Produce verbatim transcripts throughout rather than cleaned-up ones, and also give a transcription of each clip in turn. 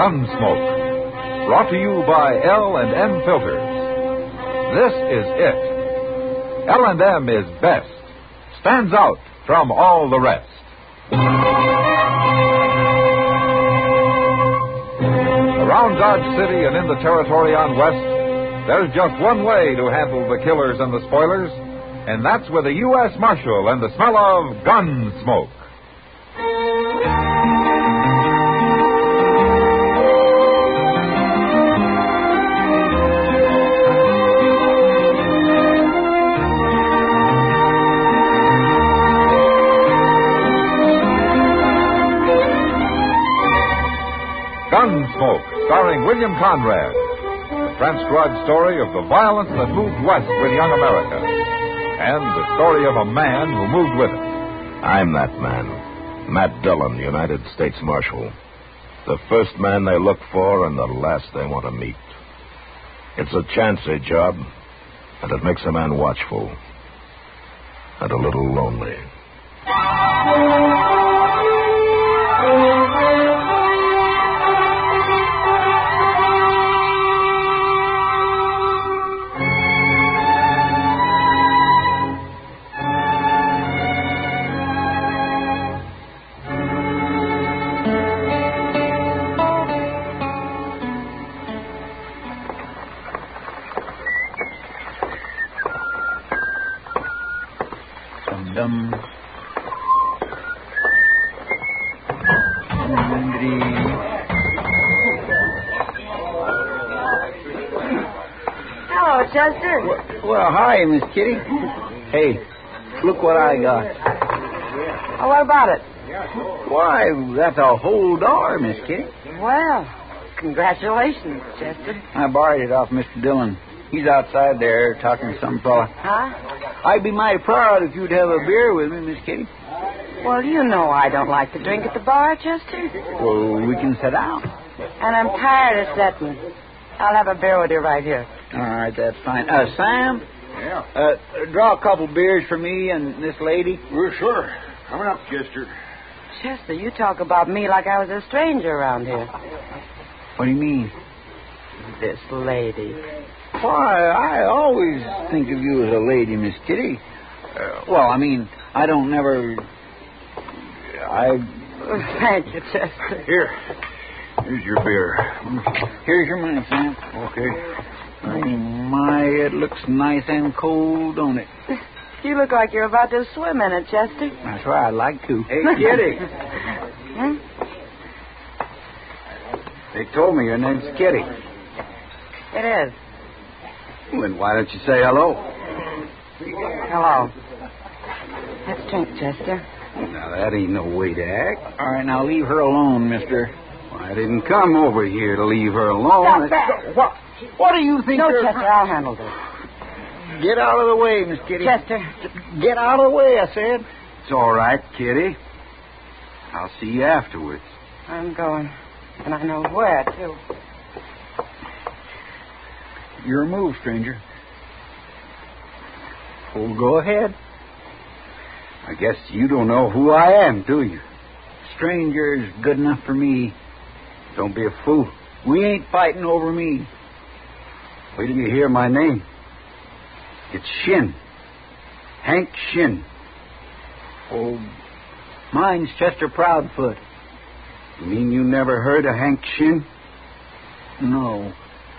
Gunsmoke. Brought to you by L and M Filters. This is it. L and M is best. Stands out from all the rest. Around Dodge City and in the territory on West, there's just one way to handle the killers and the spoilers, and that's with a U S Marshal and the smell of Gunsmoke. Gunsmoke, starring William Conrad. The transcribed story of the violence that moved west with young America. And the story of a man who moved with it. I'm that man. Matt Dillon, United States Marshal. The first man they look for and the last they want to meet. It's a chancy job, and it makes a man watchful. And a little lonely. Dum. Hello, Chester. Well, well, hi, Miss Kitty. Hey, look what I got. Oh, what about it? Why, that's a whole dollar, Miss Kitty. Well, congratulations, Chester. I borrowed it off Mister Dillon. He's outside there talking to some fella. Huh? I'd be mighty proud if you'd have a beer with me, Miss Kitty. Well, you know I don't like to drink at the bar, Chester. Well, we can sit down. And I'm tired of sitting. I'll have a beer with you right here. All right, that's fine. Uh, Sam? Yeah? Uh, draw a couple beers for me and this lady. Well, sure. Coming up, Chester. Chester, you talk about me like I was a stranger around here. What do you mean? This lady. Why, I always think of you as a lady, Miss Kitty. Uh, well, I mean, I don't never... I... Thank you, Chester. Here. Here's your beer. Here's your money, Sam. Okay. Oh, my, it looks nice and cold, don't it? You look like you're about to swim in it, Chester. That's right, I'd like to. Hey, Kitty. Hmm? They told me your name's Kitty. It is. Well, then why don't you say hello? Hello. Let's drink, Chester. Now, that ain't no way to act. All right, now leave her alone, mister. Well, I didn't come over here to leave her alone. Stop that. What, what do you think No, you're... Chester, I'll handle this. Get out of the way, Miss Kitty. Chester. Get out of the way, I said. It's all right, Kitty. I'll see you afterwards. I'm going. And I know where, too. Your move, stranger. Oh, go ahead. I guess you don't know who I am, do you? Stranger is good enough for me. Don't be a fool. We ain't fighting over me. Wait till you hear my name. It's Shin. Hank Shin. Oh, mine's Chester Proudfoot. You mean you never heard of Hank Shin? No.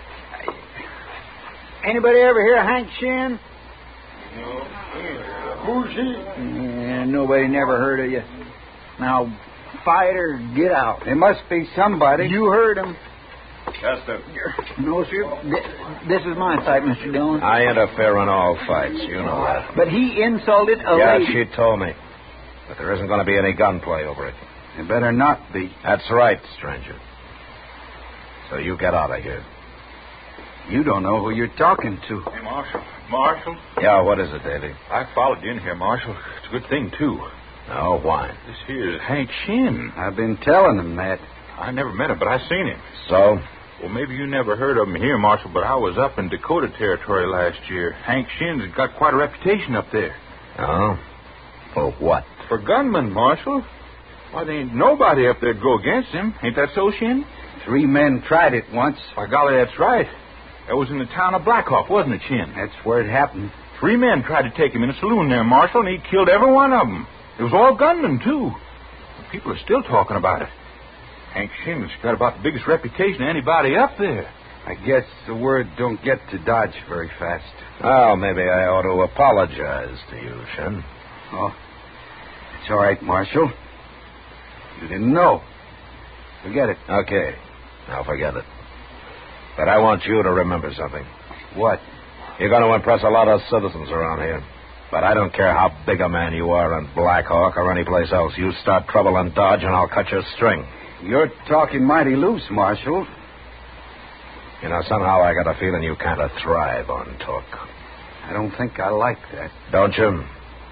Anybody ever hear of Hank Shin? No. Who's he? Yeah, nobody never heard of you. Now, fight or get out. There must be somebody. You heard him. Chester. No, sir. This is my fight, Mister Dillon. I interfere in all fights. You know that. But he insulted a yeah, lady. she told me. But there isn't going to be any gunplay over it. There better not be. That's right, stranger. So you get out of here. You don't know who you're talking to. Hey, Marshal. Marshal? Yeah, what is it, Davy? I followed you in here, Marshal. It's a good thing, too. No, why? This here is Hank Shin. I've been telling him that. I never met him, but I seen him. So? Well, maybe you never heard of him here, Marshal, but I was up in Dakota Territory last year. Hank Shin's got quite a reputation up there. Oh? For what? For gunman, Marshal. Why, there ain't nobody up there'd go against him. Ain't that so, Shin? Three men tried it once. By golly, that's right. That was in the town of Blackhawk, wasn't it, Chin? That's where it happened. Three men tried to take him in a saloon there, Marshal, and he killed every one of them. It was all gunmen, too. People are still talking about it. Hank Shin's got about the biggest reputation of anybody up there. I guess the word don't get to Dodge very fast. Well, maybe I ought to apologize to you, Shin. Oh, it's all right, Marshal. You didn't know. Forget it. Okay, I'll forget it. But I want you to remember something. What? You're going to impress a lot of citizens around here. But I don't care how big a man you are in Blackhawk or anyplace else. You start trouble in Dodge and I'll cut your string. You're talking mighty loose, Marshal. You know, somehow I got a feeling you kind of thrive on talk. I don't think I like that. Don't you?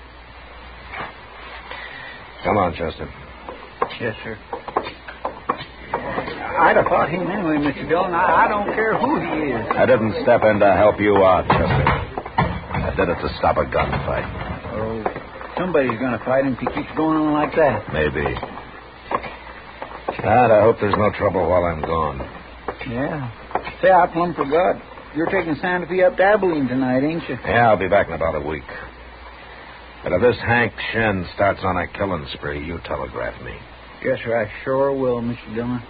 Come on, Chester. Yes, sir. I'd have fought him anyway, Mister Dillon. I, I don't care who he is. I didn't step in to help you out, Chester. I did it to stop a gunfight. Oh, somebody's going to fight him if he keeps going on like that. Maybe. And I hope there's no trouble while I'm gone. Yeah. Say, I plumb forgot. You're taking Santa Fe up to Abilene tonight, ain't you? Yeah, I'll be back in about a week. But if this Hank Shin starts on a killing spree, you telegraph me. Yes, sir. I sure will, Mister Dillon.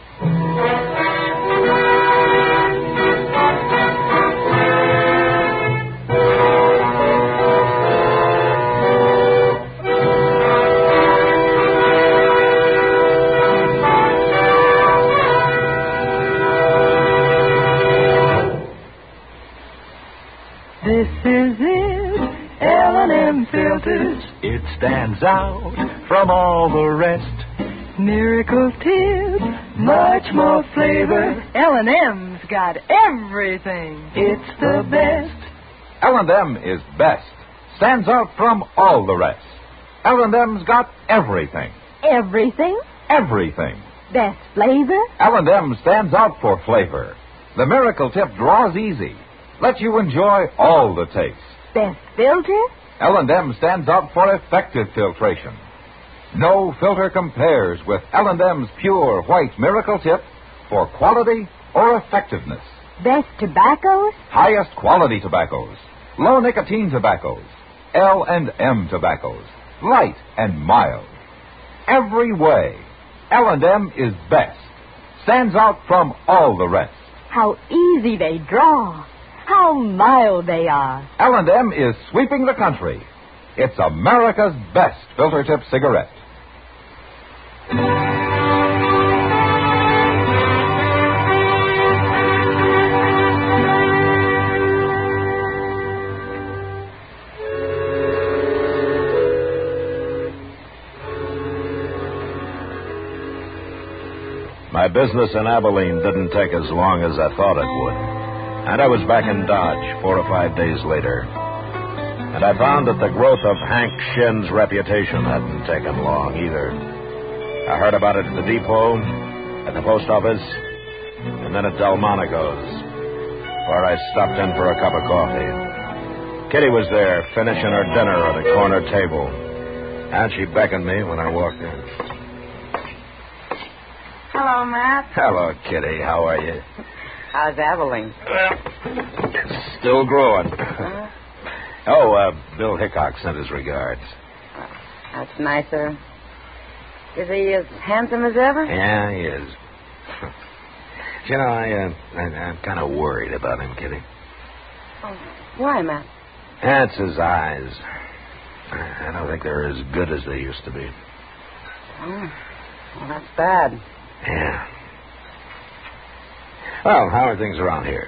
This is it, L and M Filters. It stands out from all the rest. Miracle Tip, much more flavor. L and M's got everything. It's the best. L and M is best. Stands out from all the rest. L and M's got everything. Everything? Everything. Best flavor? L and M stands out for flavor. The Miracle Tip draws easy. Lets you enjoy all the taste. Best filter? L and M stands out for effective filtration. No filter compares with L and M's pure white Miracle Tip for quality or effectiveness. Best tobaccos? Highest quality tobaccos. Low nicotine tobaccos. L and M tobaccos. Light and mild. Every way, L and M is best. Stands out from all the rest. How easy they draw. How mild they are. L and M is sweeping the country. It's America's best filter tip cigarette. My business in Abilene didn't take as long as I thought it would. And I was back in Dodge four or five days later. And I found that the growth of Hank Shin's reputation hadn't taken long either. I heard about it at the depot, at the post office, and then at Delmonico's, where I stopped in for a cup of coffee. Kitty was there, finishing her dinner at a corner table, and she beckoned me when I walked in. Hello, Matt. Hello, Kitty. How are you? How's Abilene? Well, still growing. Huh? Oh, uh, Bill Hickok sent his regards. That's nicer. Is he as handsome as ever? Yeah, he is. You know, I, uh, I, I'm kind of worried about him, Kitty. Oh, why, Matt? That's his eyes. I don't think they're as good as they used to be. Oh, well, that's bad. Yeah. Well, how are things around here?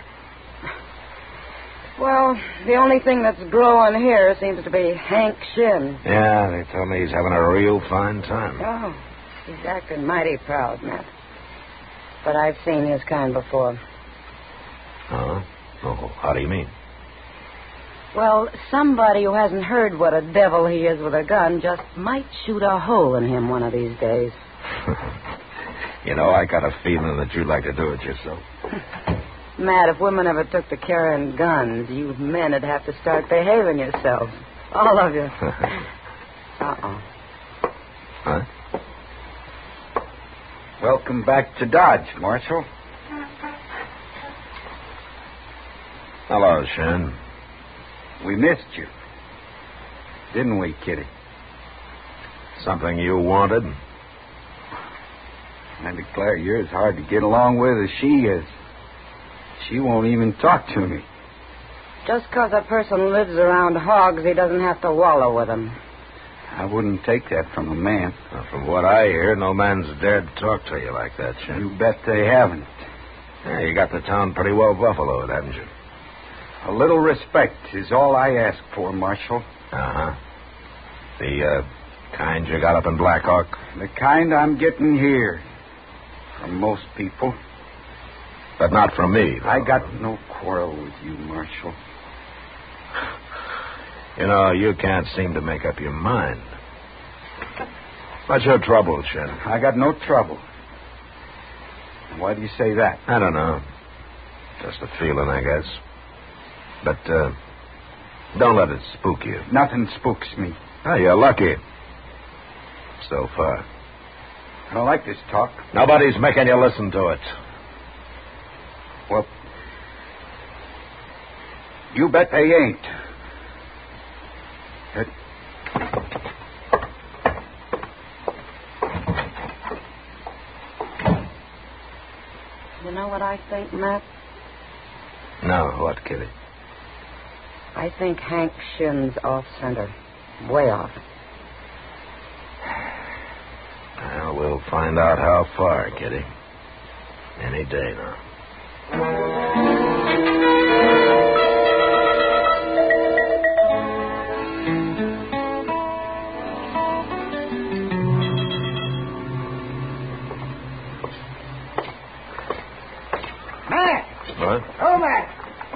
Well, the only thing that's growing here seems to be Hank Shin. Yeah, they tell me he's having a real fine time. Oh, he's acting mighty proud, Matt. But I've seen his kind before. Oh? Oh, how do you mean? Well, somebody who hasn't heard what a devil he is with a gun just might shoot a hole in him one of these days. You know, I got a feeling that you'd like to do it yourself. Matt, if women ever took to carrying guns, you men would have to start behaving yourselves. All of you. Uh-oh. Huh? Welcome back to Dodge, Marshal. Hello, Shin. We missed you. Didn't we, Kitty? Something you wanted? I declare you're as hard to get along with as she is. She won't even talk to me. Just 'cause a person lives around hogs, he doesn't have to wallow with them. I wouldn't take that from a man. Well, from what I hear, no man's dared to talk to you like that, Shin. You bet they haven't. Yeah, you got the town pretty well buffaloed, haven't you? A little respect is all I ask for, Marshal. Uh-huh. The, uh, kind you got up in Black Hawk? The kind I'm getting here. From most people. But not from me, though. I got no quarrel with you, Marshal. You know, you can't seem to make up your mind. What's your trouble, Shin? I got no trouble. Why do you say that? I don't know. Just a feeling, I guess. But, uh, don't let it spook you. Nothing spooks me. Oh, you're lucky. So far. I don't like this talk. Nobody's making you listen to it. Well, you bet they ain't. It... You know what I think, Matt? No, what, Kitty? I think Hank Shin's off center. Way off. Well, we'll find out how far, Kitty. Any day now. Matt! What? Oh, Matt!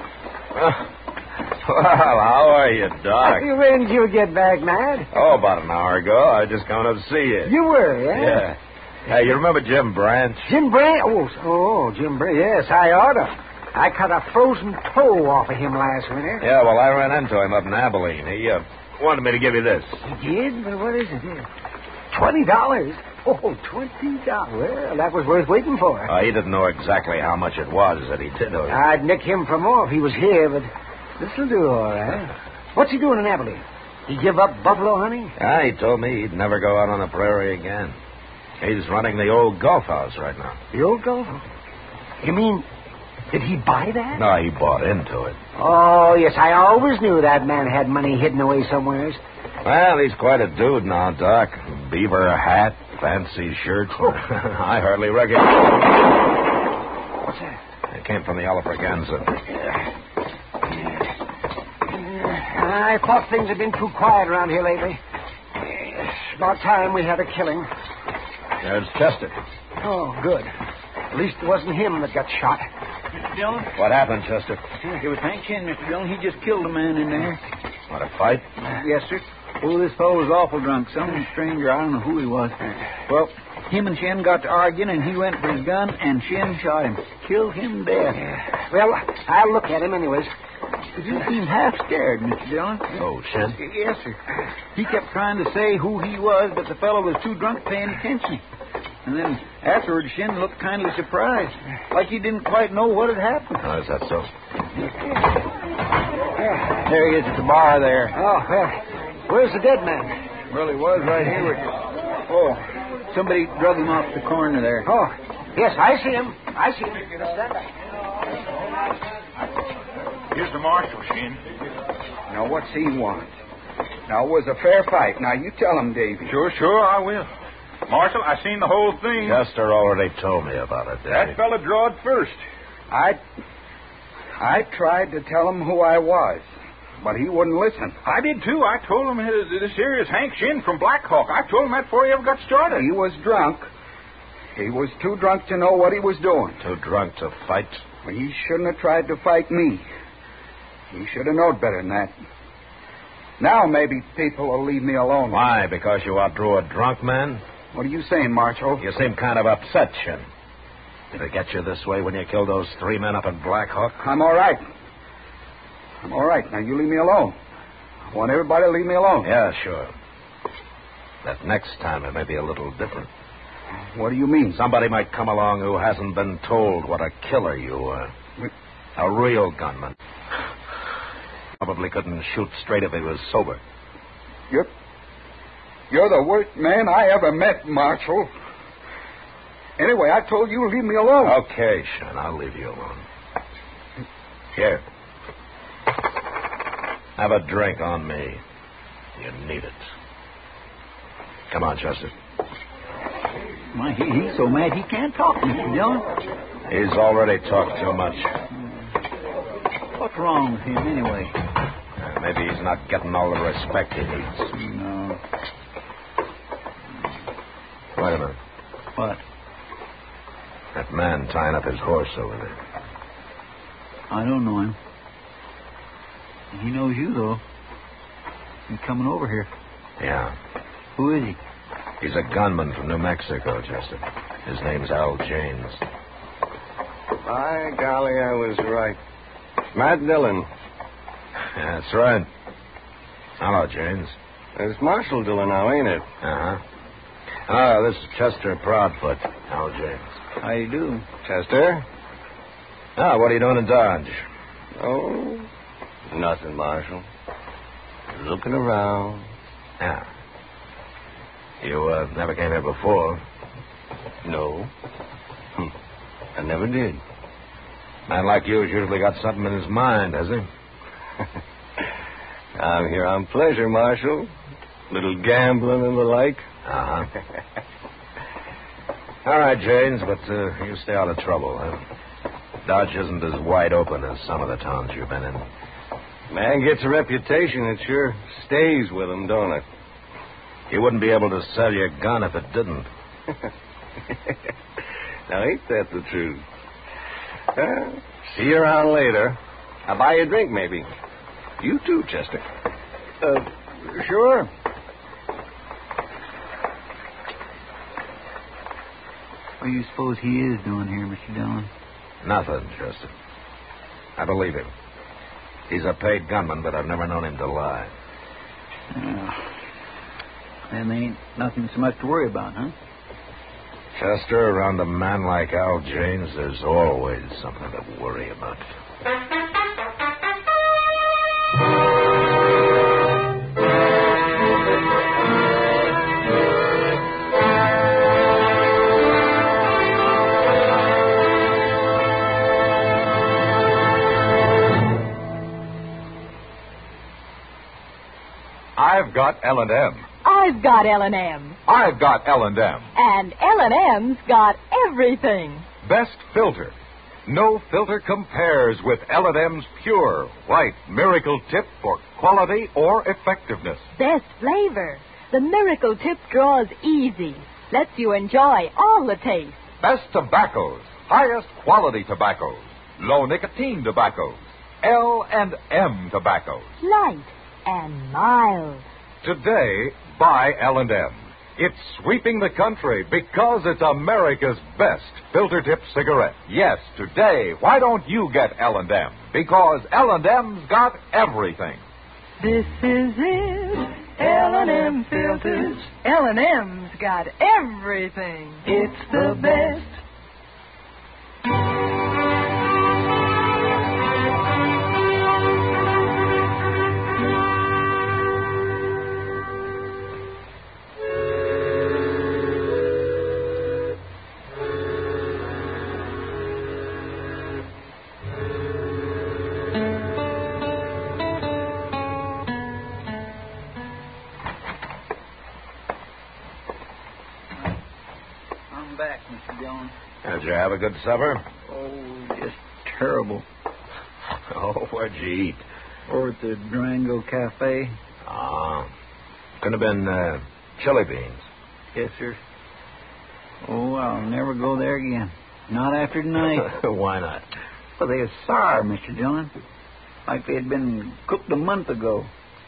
Well, how are you, Doc? When did you get back, Matt? Oh, about an hour ago. I just come up to see you. You were, yeah? Yeah. Hey, you remember Jim Branch? Jim Branch? Oh, oh, Jim Branch. Yes, I oughta. I cut a frozen toe off of him last winter. Yeah, well, I ran into him up in Abilene. He uh, wanted me to give you this. He did? But what is it? Twenty dollars? Oh, twenty dollars. Well, that was worth waiting for. Uh, he didn't know exactly how much it was that he did. I'd nick him for more if he was here, but this'll do all right. What's he doing in Abilene? He give up buffalo hunting? Ah, he told me he'd never go out on the prairie again. He's running the old golf house right now. The old golf house? You mean, did he buy that? No, he bought into it. Oh, yes, I always knew that man had money hidden away somewheres. Well, he's quite a dude now, Doc. Beaver hat, fancy shirts. Oh. I hardly recognize. What's that? It came from the Alfraganza. I thought things had been too quiet around here lately. It's about time we had a killing. There's Chester. Oh, good. At least it wasn't him that got shot. Mister Dillon? What happened, Chester? It was Hank Shin, Mister Dillon. He just killed a man in there. What, a fight? Yes, sir. Oh, this fellow was awful drunk. Some stranger, I don't know who he was. Well, him and Shin got to arguing, and he went for his gun, and Shin shot him. Killed him dead. Well, I'll look at him anyways. You seemed half scared, Mister Dillon. Oh, Shin? Yes, sir. He kept trying to say who he was, but the fellow was too drunk paying attention. And then afterwards, Shin looked kindly surprised, like he didn't quite know what had happened. Oh, is that so? There he is at the bar there. Oh, well, where's the dead man? Well, he was right here with... Oh, somebody drug him off the corner there. Oh, yes, I see him. I see him. Stand back. Here's the marshal, Shin. Now, what's he want? Now, it was a fair fight. Now, you tell him, Davy. Sure, sure, I will. Marshal, I seen the whole thing. Chester already told me about it, That Daddy. fella drawed first. I... I tried to tell him who I was, but he wouldn't listen. I did, too. I told him his, this here is Hank Shin from Black Hawk. I told him that before he ever got started. He was drunk. He was too drunk to know what he was doing. Too drunk to fight? He shouldn't have tried to fight me. He should have known better than that. Now maybe people will leave me alone. Why? Because you outdrew a drunk man? What are you saying, Marshal? You seem kind of upset, Shin. Did it get you this way when you killed those three men up in Black Hawk? I'm all right. I'm all right. Now you leave me alone. I want everybody to leave me alone. Yeah, sure. That next time it may be a little different. What do you mean? Somebody might come along who hasn't been told what a killer you are. A real gunman. Probably couldn't shoot straight if he was sober. You're, you're the worst man I ever met, Marshal. Anyway, I told you to leave me alone. Okay, Shen, I'll leave you alone. Here. Have a drink on me. You need it. Come on, Chester. My, he, he's so mad he can't talk, Mister Dillon. He's already talked too much. What's wrong with him, anyway? Uh, maybe he's not getting all the respect he needs. No. Wait a minute. What? That man tying up his horse over there. I don't know him. He knows you, though. He's coming over here. Yeah. Who is he? He's a gunman from New Mexico, Chester. His name's Al James. By golly, I was right. Matt Dillon. Yeah, that's right. Hello, James. It's Marshal Dillon now, ain't it? Uh-huh. Oh, this is Chester Proudfoot. Al James. How you do? Chester? Ah, what are you doing in Dodge? Oh, nothing, Marshal. Looking around. Yeah. You uh, never came here before. No. Hm. I never did. Man like you's usually got something in his mind, has he? I'm here on pleasure, Marshal. Little gambling and the like. Uh-huh. All right, James, but uh, you stay out of trouble, huh? Dodge isn't as wide open as some of the towns you've been in. Man gets a reputation, it sure stays with him, don't it? You wouldn't be able to sell your gun if it didn't. Now, ain't that the truth? Uh, see you around later. I'll buy you a drink, maybe. You too, Chester. Uh, sure. What do you suppose he is doing here, Mister Dillon? Nothing, Chester. I believe him. He's a paid gunman, but I've never known him to lie. Uh, then there ain't nothing so much to worry about, huh? Chester, around a man like Al James, there's always something to worry about. I've got L and M. I've got L and M. I've got L and M. And L and M's got everything. Best filter. No filter compares with L and M's pure, white Miracle Tip for quality or effectiveness. Best flavor. The Miracle Tip draws easy. Lets you enjoy all the taste. Best tobaccos. Highest quality tobaccos. Low nicotine tobaccos. L and M tobaccos. Light and mild. Today, buy L and M. It's sweeping the country because it's America's best filter tip cigarette. Yes, today, why don't you get L and M? Because L and M's got everything. This is it. L and M filters. L and M's got everything. It's the best. Back, Mister Dillon. Did you have a good supper? Oh, just terrible. Oh, where'd you eat? Over at the Durango Cafe. Ah, could have been uh, chili beans. Yes, sir. Oh, I'll never go there again. Not after tonight. Why not? Well, they were sour, Mister Dillon. Like they had been cooked a month ago.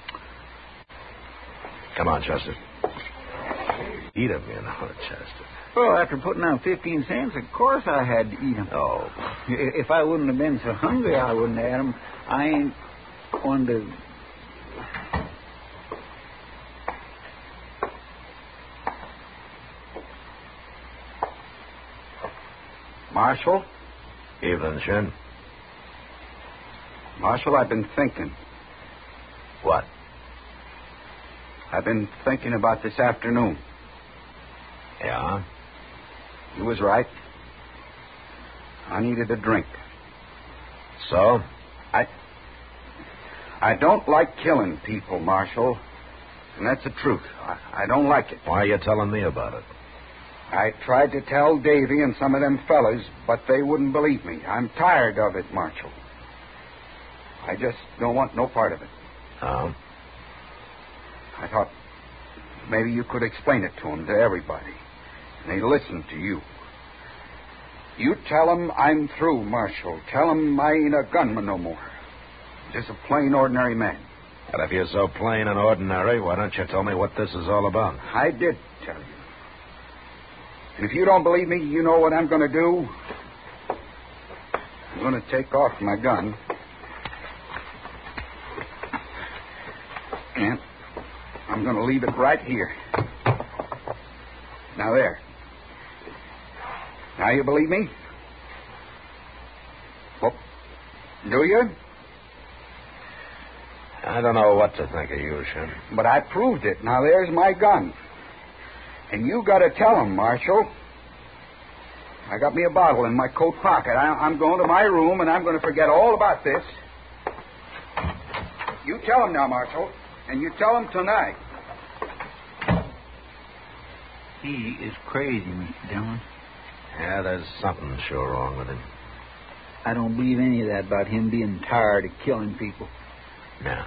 Come on, Chester. Eat them, you know, Chester. Well, after putting out fifteen cents, of course I had to eat them. Oh. If I wouldn't have been so hungry, I wouldn't have had them. I ain't one to... Marshal? Evening, Shin. Marshal, I've been thinking. What? I've been thinking about this afternoon. Yeah? You was right. I needed a drink. So? I... I don't like killing people, Marshal. And that's the truth. I, I don't like it. Why are you telling me about it? I tried to tell Davy and some of them fellas, but they wouldn't believe me. I'm tired of it, Marshal. I just don't want no part of it. Oh? I thought maybe you could explain it to them, to everybody. And they listen to you. You tell them I'm through, Marshal. Tell them I ain't a gunman no more. Just a plain, ordinary man. And if you're so plain and ordinary, why don't you tell me what this is all about? I did tell you. And if you don't believe me, you know what I'm going to do. I'm going to take off my gun. And I'm going to leave it right here. Now, there. Now you believe me? Well, do you? I don't know what to think of you, Shin. But I proved it. Now there's my gun. And you got to tell him, Marshal. I got me a bottle in my coat pocket. I, I'm going to my room, and I'm going to forget all about this. You tell him now, Marshal. And you tell him tonight. He is crazy, Mister Dillon. Yeah, there's something sure wrong with him. I don't believe any of that about him being tired of killing people. No.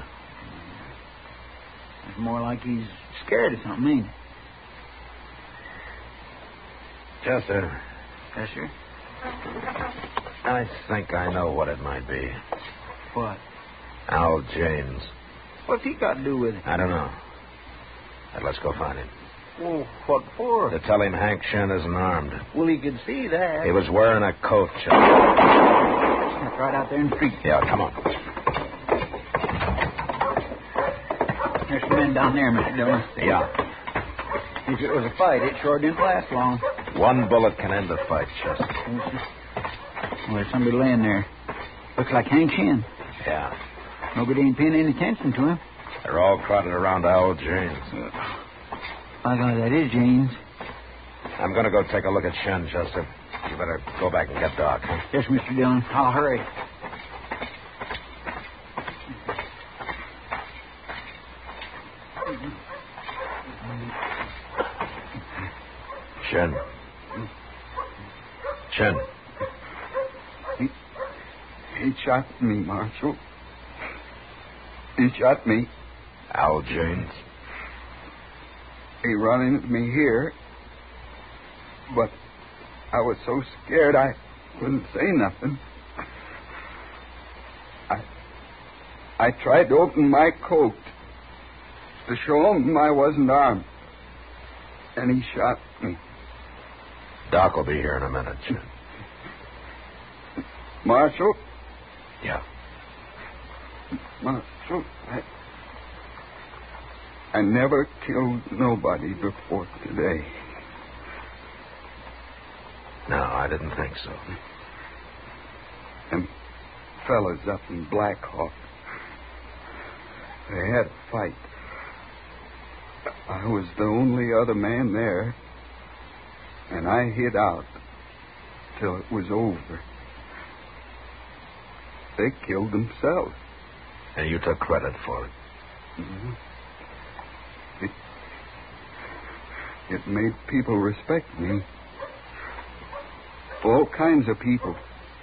It's more like he's scared of something, ain't it? Chester. Yes, sir? I think I know what it might be. What? Al James. What's he got to do with it? I don't know. But let's go find him. Well, what for? To tell him Hank Shin isn't armed. Well, he could see that. He was wearing a coat, Chester. That's right out there in the street. Yeah, come on. There's some men down there, Mister Dillon. Yeah. If it was a fight, it sure didn't last long. One bullet can end a fight, Chester. Well, there's somebody laying there. Looks like Hank Shin. Yeah. Nobody ain't paying any attention to him. They're all crowded around Al James. By God, that is James. I'm going to go take a look at Shin, Chester. You better go back and get Doc, huh? Yes, Mister Dillon. I'll hurry. Shin. Shin. He, he shot me, Marshal. He shot me. Al James. He run into me here, but I was so scared I couldn't say nothing. I I tried to open my coat to show him I wasn't armed, and he shot me. Doc will be here in a minute, Shin. Marshal? Yeah. Marshal, I... I never killed nobody before today. No, I didn't think so. Them fellas up in Black Hawk, they had a fight. I was the only other man there, and I hid out till it was over. They killed themselves. And you took credit for it. Mm-hmm. It, it made people respect me. All kinds of people.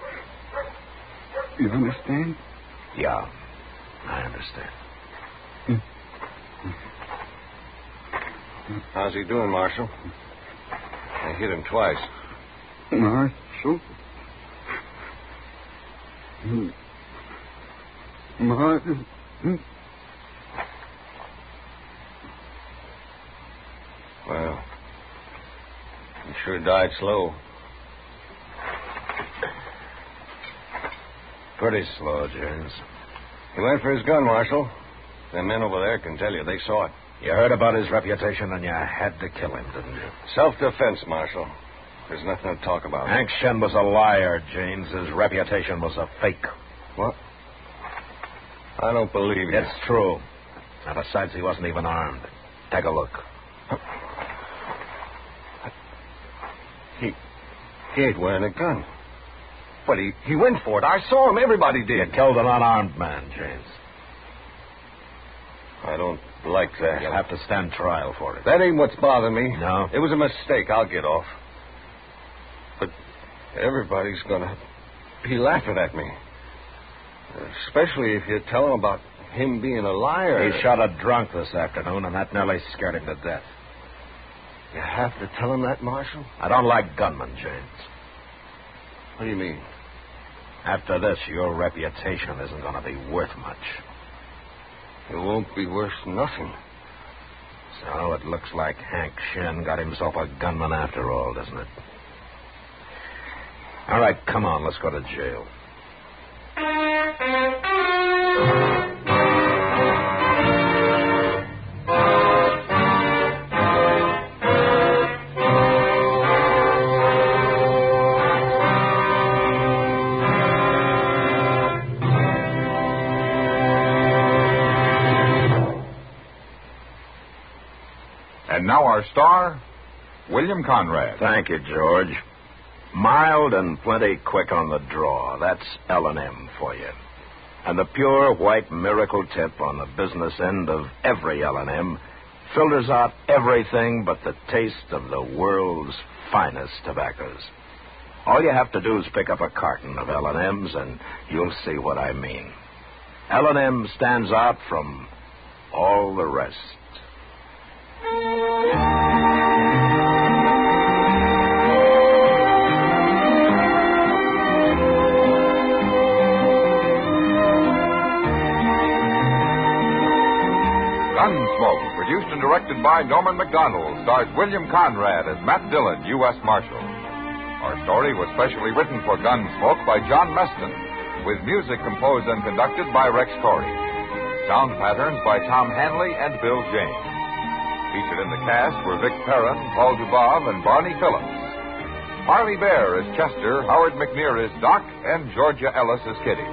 You understand? Yeah, I understand. How's he doing, Marshal? I hit him twice. Marshal? Marshal? Well, he sure died slow. Pretty slow, James. He went for his gun, Marshal. Them men over there can tell you they saw it. You heard about his reputation and you had to kill him, didn't you? Self-defense, Marshal. There's nothing to talk about. Hank Shen was a liar, James. His reputation was a fake. What? I don't believe you. It's true. And besides, he wasn't even armed. Take a look. He, he ain't wearing a gun. But he, he went for it. I saw him. Everybody did. You killed an unarmed man, James. I don't like that. You'll have to stand trial for it. That ain't what's bothering me. No? It was a mistake. I'll get off. But everybody's going to be laughing at me. Especially if you tell them about him being a liar. He shot a drunk this afternoon, and that nearly scared him to death. You have to tell him that, Marshal? I don't like gunmen, James. What do you mean? After this, your reputation isn't going to be worth much. It won't be worth nothing. So it looks like Hank Shen got himself a gunman after all, doesn't it? All right, come on, let's go to jail. And now our star, William Conrad. Thank you, George. Mild and plenty quick on the draw. That's L and M for you. And the pure white miracle tip on the business end of every L and M filters out everything but the taste of the world's finest tobaccos. All you have to do is pick up a carton of L and M's and you'll see what I mean. L and M stands out from all the rest. Gunsmoke, produced and directed by Norman Macdonald, stars William Conrad as Matt Dillon, U S Marshal. Our story was specially written for Gunsmoke by John Meston, with music composed and conducted by Rex Torrey. Sound patterns by Tom Hanley and Bill James. Featured in the cast were Vic Perrin, Paul Dubov, and Barney Phillips. Harley Bear as Chester, Howard McNear as Doc, and Georgia Ellis as Kitty.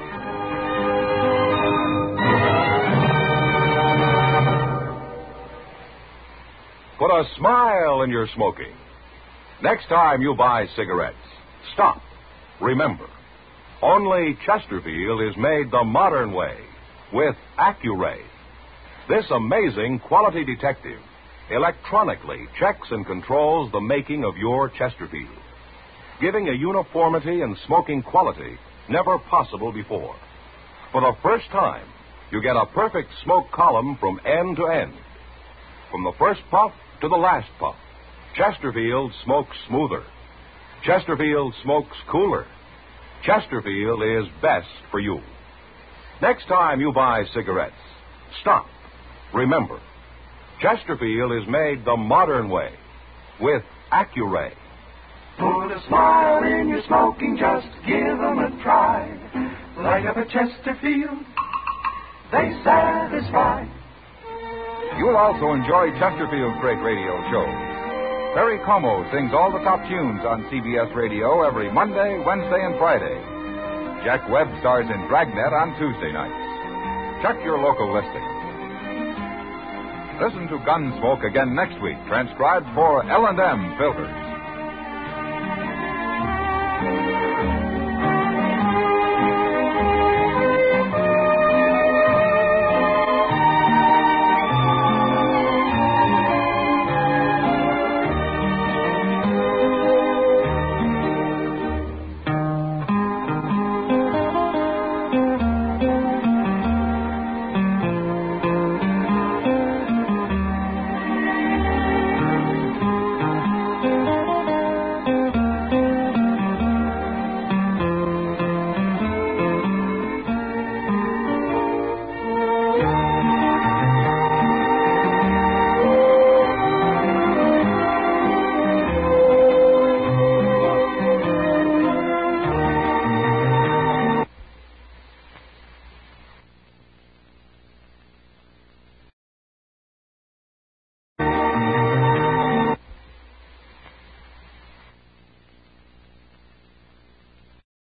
Put a smile in your smoking. Next time you buy cigarettes, stop. Remember, only Chesterfield is made the modern way with Accuray. This amazing quality detective electronically checks and controls the making of your Chesterfield, giving a uniformity and smoking quality never possible before. For the first time, you get a perfect smoke column from end to end. From the first puff to the last puff, Chesterfield smokes smoother. Chesterfield smokes cooler. Chesterfield is best for you. Next time you buy cigarettes, stop. Remember, Chesterfield is made the modern way with Accuray. Put a smile in your smoking, just give them a try. Light up a Chesterfield, they satisfy. You'll also enjoy Chesterfield's great radio shows. Perry Como sings all the top tunes on C B S Radio every Monday, Wednesday, and Friday. Jack Webb stars in Dragnet on Tuesday nights. Check your local listings. Listen to Gunsmoke again next week, transcribed for L and M Filters.